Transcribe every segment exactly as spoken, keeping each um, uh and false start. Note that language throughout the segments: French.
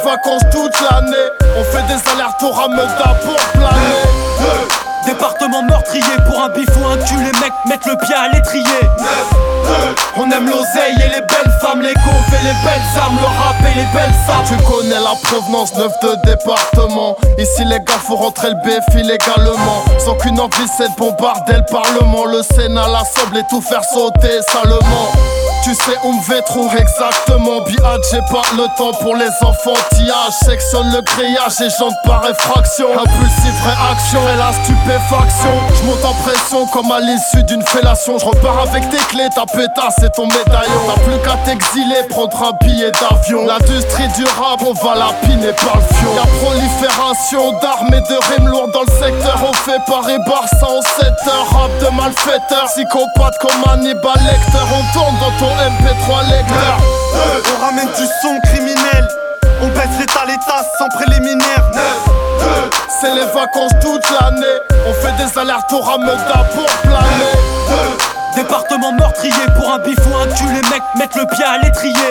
vacances toute l'année. On fait des allers-retours à Meudon pour planer. Département meurtrier, pour un bif ou un cul, les mecs mettent le pied à l'étrier. On aime l'oseille et les belles femmes, les gaufres et les belles armes, le rap et les belles sables. Tu connais la provenance, neuf de département. Ici les gars faut rentrer le béf illégalement. Sans qu'une envie c'est de bombarder le parlement. Le Sénat, l'Assemblée, tout faire sauter salement. Tu sais où me vais trop exactement. Biat, j'ai pas le temps pour les enfantillages. Sectionne le grillage et jante par effraction. Impulsif, réaction et la stupéfaction. Je monte en pression comme à l'issue d'une fellation. Je repars avec tes clés, ta pétasse et ton médaillon. T'as plus qu'à t'exiler, prendre un billet d'avion. L'industrie du rap, on va la piner par le fion. Y'a prolifération d'armes et de rimes lourdes dans le secteur. On fait Paris Barça en sept heures. Rap de malfaiteurs, psychopathe comme Hannibal Lecter. On tourne dans ton M P trois lecteur. On ramène du son criminel. On baisse l'état l'état sans préliminaire. C'est les vacances toute l'année. On fait des allers-retours à Meudon pour planer. Département meurtrier, pour un bif ou un cul, les mecs mettent le pied à l'étrier.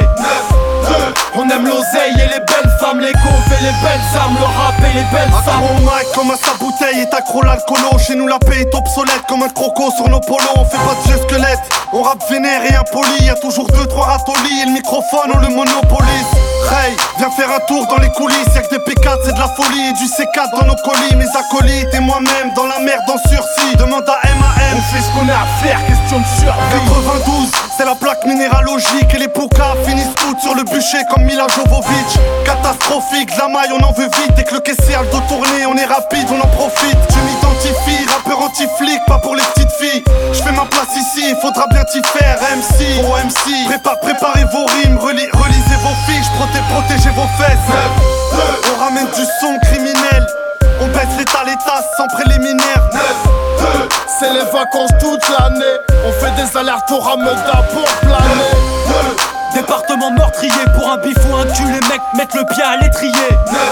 On aime l'oseille et les belles femmes, les gaufres et les belles armes, le rap et les belles sables. Accro au mic comme à sa bouteille et accro l'alcoolo. Chez nous la paix est obsolète comme un croco sur nos polos. On fait pas de jeu squelette, on rappe vénère et impoli. Y'a toujours deux trois rats au lit et le microphone on le monopolise. Ray, viens faire un tour dans les coulisses. Y'a que des P quatre, c'est de la folie et du C quatre dans nos colis. Mes acolytes et moi-même dans la merde en sursis. Demande à M A M, on fait ce qu'on a à faire, question de survie. quatre-vingt-douze, c'est la plaque minéralogique. Et les poucas finissent toutes sur le bûcher comme Mila Jovovich. Catastrophique, la maille on en veut vite. Dès que le caissier a le dos tourné, on est rapide, on en profite. Je m'identifie, rappeur anti-flic, pas pour les petites filles. Je fais ma place ici, faudra bien t'y faire. M C, oh M C, Prépa- préparez vos rimes, reli- relisez vos fiches, proté- protégez vos fesses. On ramène du son criminel. On baisse l'état l'état sans préliminaire. C'est les vacances toute l'année. On fait des allers-retours à Meudon pour planer. Département meurtrier, pour un bif ou un cul, les mecs mettent le pied à l'étrier.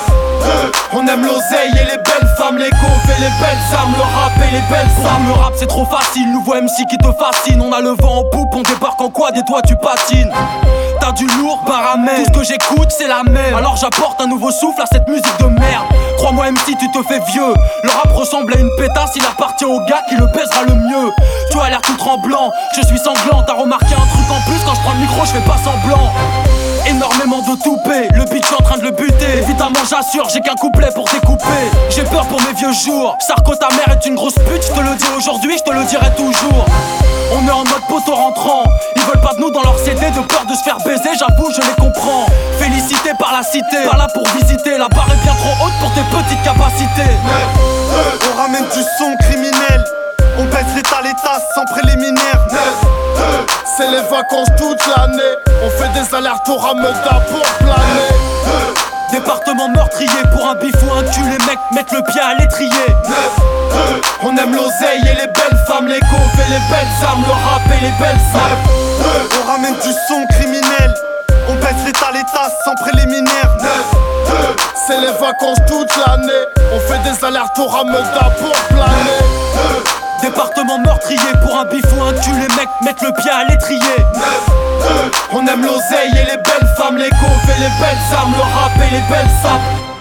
On aime l'oseille et les belles femmes, les gaufres et les belles armes, le rap et les belles sables. Le rap c'est trop facile, nouveau M C qui te fascine. On a le vent en poupe, on débarque en quad et toi tu patines. T'as du lourd, paramètre, tout ce que j'écoute c'est la même. Alors j'apporte un nouveau souffle à cette musique de merde. Crois-moi M C, tu te fais vieux. Le rap ressemble à une pétasse, il appartient au gars qui le baisera le mieux. Tu as l'air tout tremblant, je suis sanglant. T'as remarqué un truc en plus, quand je prends le micro je fais pas semblant. Énormément de toupé, le beat je suis en train de le buter. Évidemment j'assure, j'ai qu'un couplet pour découper. J'ai peur pour mes vieux jours. Sarko ta mère est une grosse pute, je te le dis aujourd'hui, je te le dirai toujours. On est en mode poteau rentrant. Ils veulent pas de nous dans leur C D, de peur de se faire baiser, j'avoue je les comprends. Félicité par la cité, pas là pour visiter. La barre est bien trop haute pour tes petites capacités. On ramène du son criminel. On baisse l'état l'état sans préliminaire. C'est les vacances toute l'année. On fait des allers-retours à Meudon pour planer. Département meurtrier, pour un bif ou un cul, les mecs mettent le pied à l'étrier. On aime l'oseille et les belles femmes, les gaufres et les belles armes, le rap et les belles sables. On ramène du son criminel. On baisse l'état l'état sans préliminaire. C'est les vacances toute l'année. On fait des allers-retours à Meudon pour planer. Département meurtrier, pour un bif ou un cul, les mecs mettent le pied à l'étrier. On aime l'oseille et les belles femmes, les gaufres et les belles armes, le rap et les belles sables.